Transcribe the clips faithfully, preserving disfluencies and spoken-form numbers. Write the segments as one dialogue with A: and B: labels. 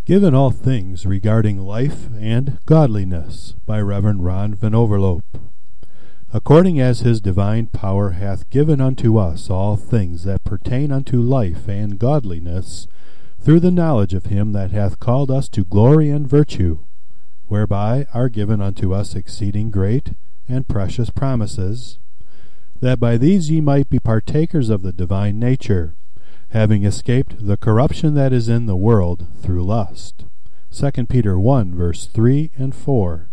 A: Given All Things Regarding Life and Godliness by Reverend Ron Van Overloop. According as his divine power hath given unto us all things that pertain unto life and godliness, through the knowledge of him that hath called us to glory and virtue, whereby are given unto us exceeding great and precious promises, that by these ye might be partakers of the divine nature, having escaped the corruption that is in the world through lust. Second Peter one, verse three and four.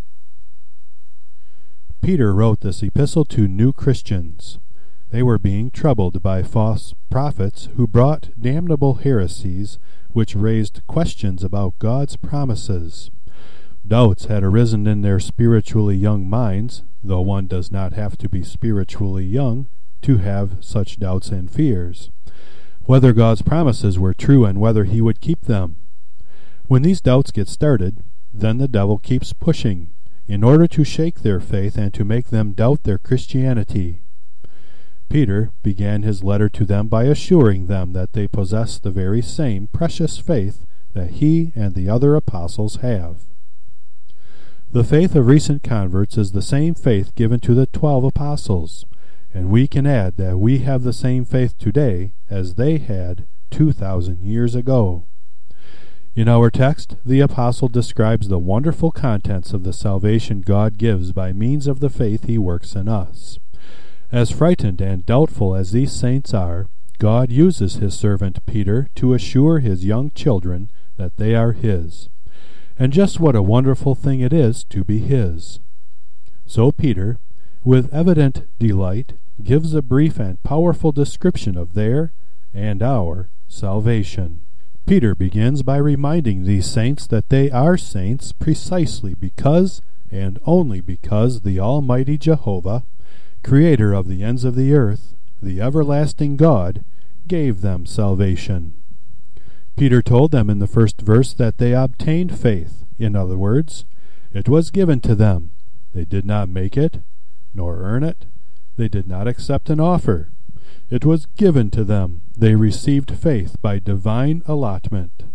A: Peter wrote this epistle to new Christians. They were being troubled by false prophets who brought damnable heresies which raised questions about God's promises. Doubts had arisen in their spiritually young minds, though one does not have to be spiritually young to have such doubts and fears, whether God's promises were true and whether he would keep them. When these doubts get started, then the devil keeps pushing, in order to shake their faith and to make them doubt their Christianity. Peter began his letter to them by assuring them that they possess the very same precious faith that he and the other apostles have. The faith of recent converts is the same faith given to the twelve apostles, and we can add that we have the same faith today as they had two thousand years ago. In our text, the apostle describes the wonderful contents of the salvation God gives by means of the faith he works in us. As frightened and doubtful as these saints are, God uses his servant Peter to assure his young children that they are his. And just what a wonderful thing it is to be his. So Peter, with evident delight, gives a brief and powerful description of their and our salvation. Peter begins by reminding these saints that they are saints precisely because and only because the Almighty Jehovah, Creator of the ends of the earth, the everlasting God, gave them salvation. Peter told them in the first verse that they obtained faith. In other words, it was given to them. They did not make it, nor earn it. They did not accept an offer. It was given to them. They received faith by divine allotment.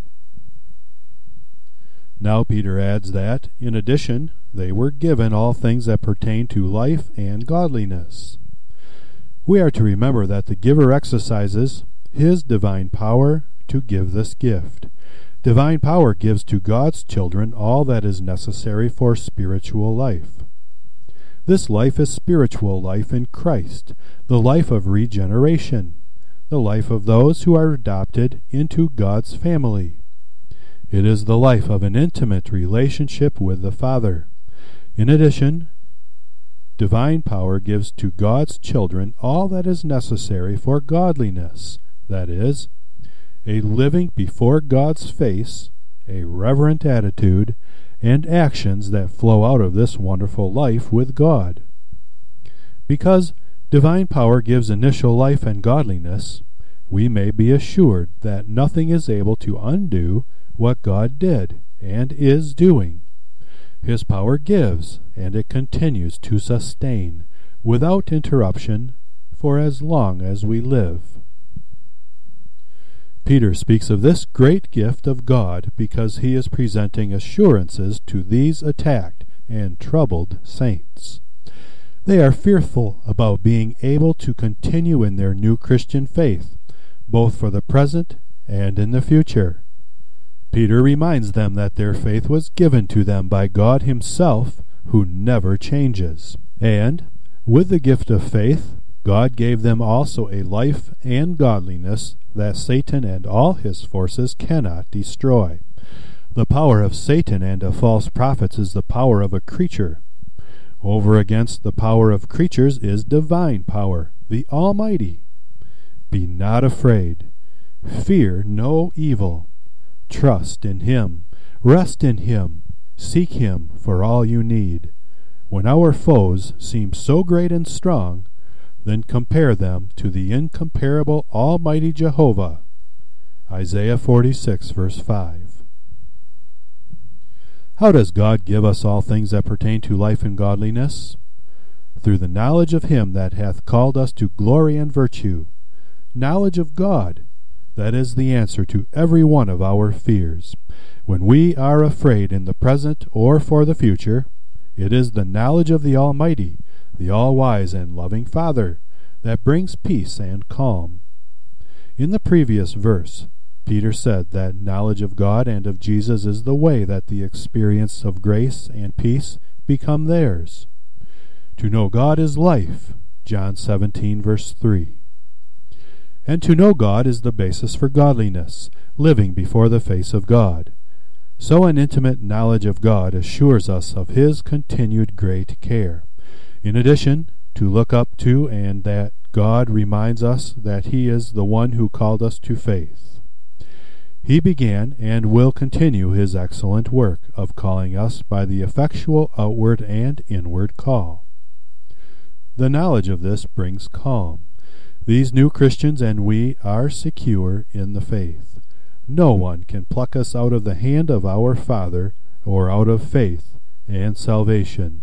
A: Now Peter adds that, in addition, they were given all things that pertain to life and godliness. We are to remember that the giver exercises his divine power to give this gift. Divine power gives to God's children all that is necessary for spiritual life. This life is spiritual life in Christ, the life of regeneration, the life of those who are adopted into God's family. It is the life of an intimate relationship with the Father. In addition, divine power gives to God's children all that is necessary for godliness, that is, a living before God's face, a reverent attitude, and actions that flow out of this wonderful life with God. Because divine power gives initial life and godliness, we may be assured that nothing is able to undo what God did and is doing. His power gives, and it continues to sustain, without interruption, for as long as we live. Peter speaks of this great gift of God because he is presenting assurances to these attacked and troubled saints. They are fearful about being able to continue in their new Christian faith, both for the present and in the future. Peter reminds them that their faith was given to them by God himself, who never changes. And, with the gift of faith, God gave them also a life and godliness that Satan and all his forces cannot destroy. The power of Satan and of false prophets is the power of a creature. Over against the power of creatures is divine power, the Almighty. Be not afraid. Fear no evil. Trust in him. Rest in him. Seek him for all you need. When our foes seem so great and strong, then compare them to the incomparable Almighty Jehovah. Isaiah forty-six, verse five. How does God give us all things that pertain to life and godliness? Through the knowledge of him that hath called us to glory and virtue. Knowledge of God. that is the answer to every one of our fears. When we are afraid in the present or for the future, it is the knowledge of the Almighty, the all-wise and loving Father, that brings peace and calm. In the previous verse, Peter said that knowledge of God and of Jesus is the way that the experience of grace and peace become theirs. To know God is life, John seventeen, verse three. And to know God is the basis for godliness, living before the face of God. So an intimate knowledge of God assures us of His continued great care. In addition, to look up to and that God reminds us that He is the one who called us to faith. He began and will continue His excellent work of calling us by the effectual outward and inward call. The knowledge of this brings calm. These new Christians and we are secure in the faith. No one can pluck us out of the hand of our Father or out of faith and salvation.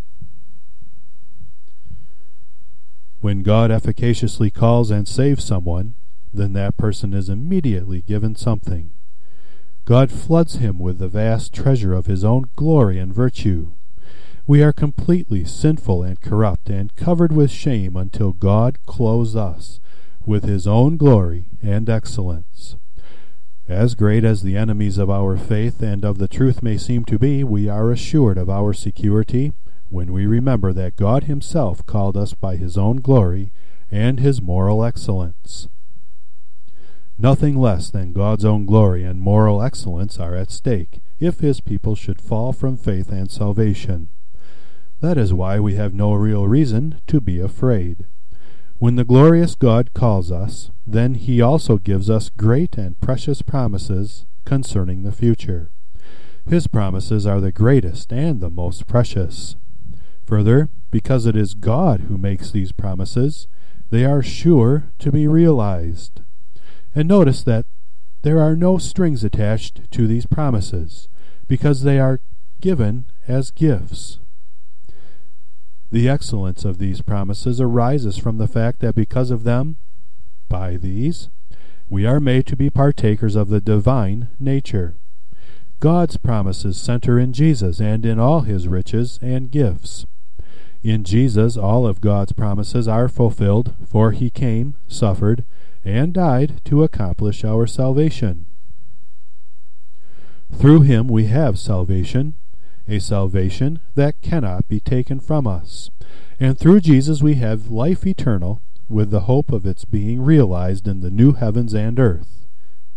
A: When God efficaciously calls and saves someone, then that person is immediately given something. God floods him with the vast treasure of His own glory and virtue. We are completely sinful and corrupt and covered with shame until God clothes us with His own glory and excellence. As great as the enemies of our faith and of the truth may seem to be, we are assured of our security when we remember that God Himself called us by His own glory and His moral excellence. Nothing less than God's own glory and moral excellence are at stake if His people should fall from faith and salvation. That is why we have no real reason to be afraid. When the glorious God calls us, then He also gives us great and precious promises concerning the future. His promises are the greatest and the most precious. Further, because it is God who makes these promises, they are sure to be realized. And notice that there are no strings attached to these promises, because they are given as gifts. The excellence of these promises arises from the fact that because of them, by these, we are made to be partakers of the divine nature. God's promises center in Jesus and in all His riches and gifts. In Jesus, all of God's promises are fulfilled, for He came, suffered, and died to accomplish our salvation. Through Him we have salvation, a salvation that cannot be taken from us. And through Jesus we have life eternal, with the hope of its being realized in the new heavens and earth.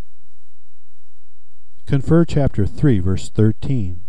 A: Confer chapter three, verse thirteen.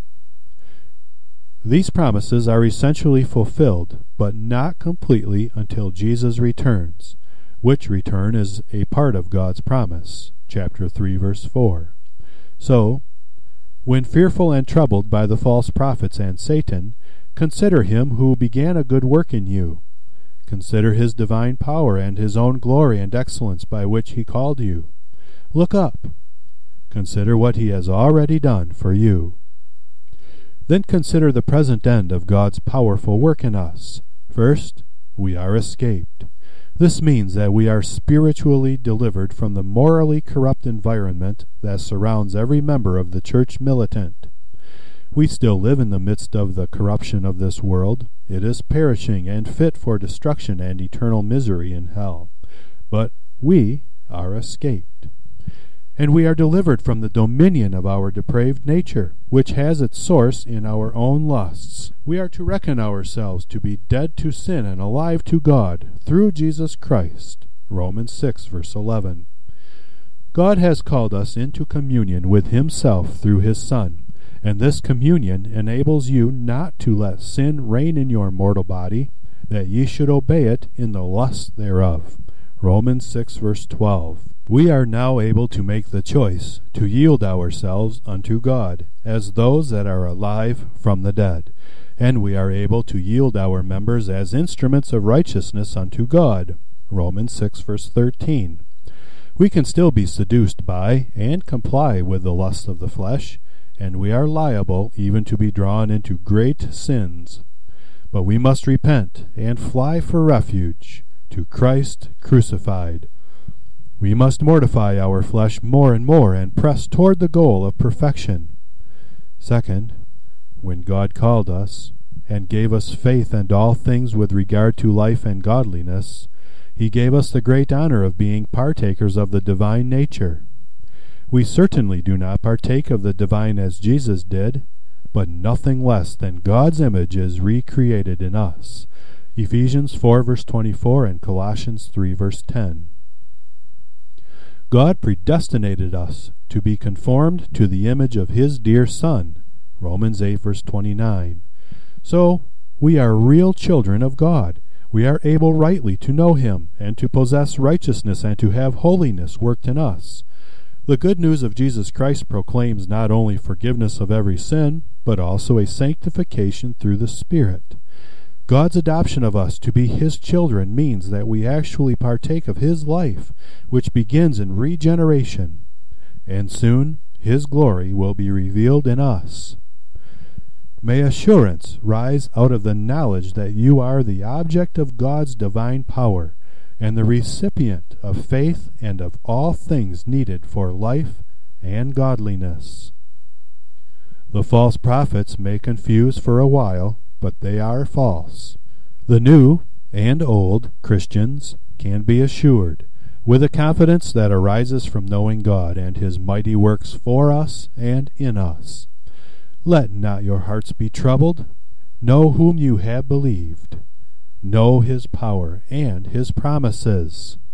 A: These promises are essentially fulfilled, but not completely until Jesus returns, which return is a part of God's promise. Chapter three, verse four. So, when fearful and troubled by the false prophets and Satan, consider Him who began a good work in you. Consider His divine power and His own glory and excellence by which He called you. Look up. Consider what He has already done for you. Then consider the present end of God's powerful work in us. First, we are escaped. This means that we are spiritually delivered from the morally corrupt environment that surrounds every member of the church militant. We still live in the midst of the corruption of this world. It is perishing and fit for destruction and eternal misery in hell. But we are escaped. And we are delivered from the dominion of our depraved nature, which has its source in our own lusts. We are to reckon ourselves to be dead to sin and alive to God through Jesus Christ. Romans six, verse eleven. God has called us into communion with Himself through His Son, and this communion enables you not to let sin reign in your mortal body, that ye should obey it in the lust thereof. Romans six, verse twelve. We are now able to make the choice to yield ourselves unto God, as those that are alive from the dead, and we are able to yield our members as instruments of righteousness unto God. Romans six, verse thirteen. We can still be seduced by and comply with the lusts of the flesh, and we are liable even to be drawn into great sins. But we must repent and fly for refuge to Christ crucified. We must mortify our flesh more and more and press toward the goal of perfection. Second, when God called us and gave us faith and all things with regard to life and godliness, He gave us the great honor of being partakers of the divine nature. We certainly do not partake of the divine as Jesus did, but nothing less than God's image is recreated in us. Ephesians four verse twenty-four and Colossians three verse ten. God predestinated us to be conformed to the image of His dear Son. Romans eight verse twenty-nine. So we are real children of God. We are able rightly to know Him and to possess righteousness and to have holiness worked in us. The good news of Jesus Christ proclaims not only forgiveness of every sin, but also a sanctification through the Spirit. God's adoption of us to be His children means that we actually partake of His life, which begins in regeneration, and soon His glory will be revealed in us. May assurance rise out of the knowledge that you are the object of God's divine power, and the recipient of faith and of all things needed for life and godliness. The false prophets may confuse for a while, but they are false. The new and old Christians can be assured, with a confidence that arises from knowing God and His mighty works for us and in us. Let not your hearts be troubled. Know whom you have believed. Know His power and His promises.